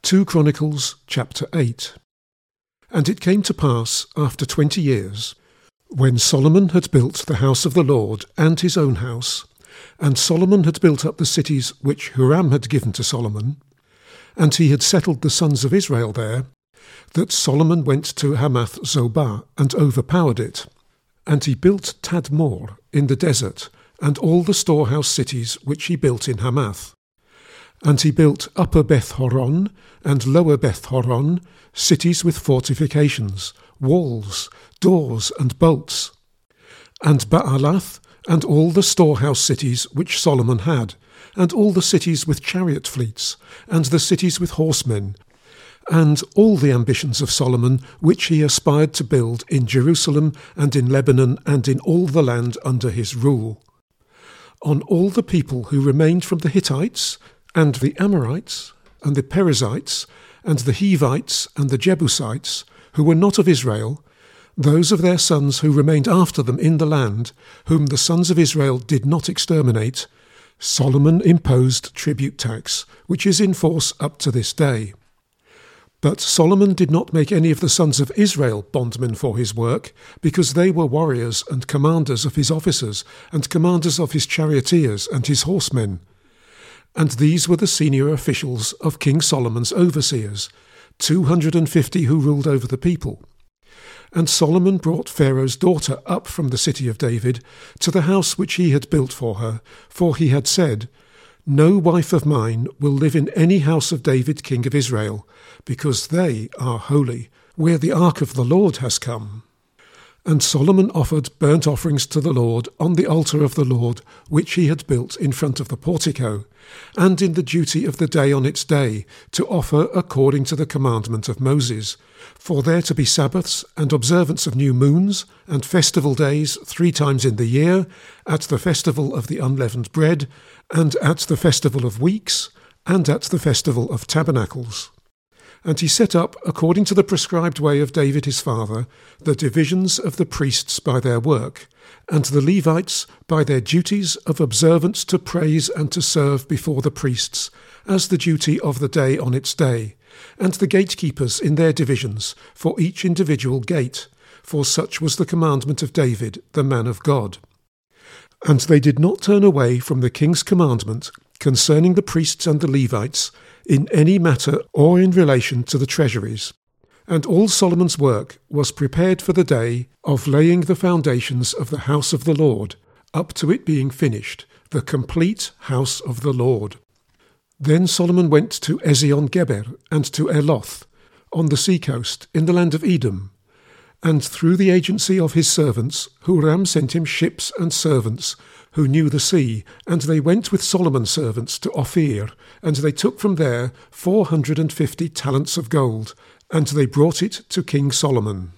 2 Chronicles chapter 8. And it came to pass, after 20 years, when Solomon had built the house of the Lord and his own house, and Solomon had built up the cities which Huram had given to Solomon, and he had settled the sons of Israel there, that Solomon went to Hamath Zobah and overpowered it. And he built Tadmor in the desert, and all the storehouse cities which he built in Hamath. And he built Upper Beth-horon and Lower Beth-horon, cities with fortifications, walls, doors, and bolts. And Baalath, and all the storehouse cities which Solomon had, and all the cities with chariot fleets, and the cities with horsemen, and all the ambitions of Solomon which he aspired to build in Jerusalem and in Lebanon and in all the land under his rule. On all the people who remained from the Hittites, and the Amorites, and the Perizzites, and the Hivites, and the Jebusites, who were not of Israel, those of their sons who remained after them in the land, whom the sons of Israel did not exterminate, Solomon imposed tribute tax, which is in force up to this day. But Solomon did not make any of the sons of Israel bondmen for his work, because they were warriors and commanders of his officers, and commanders of his charioteers and his horsemen. And these were the senior officials of King Solomon's overseers, 250 who ruled over the people. And Solomon brought Pharaoh's daughter up from the city of David to the house which he had built for her, for he had said, "No wife of mine will live in any house of David king of Israel, because they are holy, where the ark of the Lord has come." And Solomon offered burnt offerings to the Lord on the altar of the Lord, which he had built in front of the portico, and in the duty of the day on its day, to offer according to the commandment of Moses, for there to be Sabbaths and observance of new moons, and festival days 3 times in the year, at the festival of the unleavened bread, and at the festival of weeks, and at the festival of tabernacles. And he set up, according to the prescribed way of David his father, the divisions of the priests by their work, and the Levites by their duties of observance to praise and to serve before the priests, as the duty of the day on its day, and the gatekeepers in their divisions, for each individual gate, for such was the commandment of David, the man of God. And they did not turn away from the king's commandment concerning the priests and the Levites, in any matter or in relation to the treasuries. And all Solomon's work was prepared for the day of laying the foundations of the house of the Lord, up to it being finished, the complete house of the Lord. Then Solomon went to Ezion-Geber and to Eloth, on the seacoast, in the land of Edom. And through the agency of his servants, Huram sent him ships and servants, who knew the sea, and they went with Solomon's servants to Ophir, and they took from there 450 talents of gold, and they brought it to King Solomon.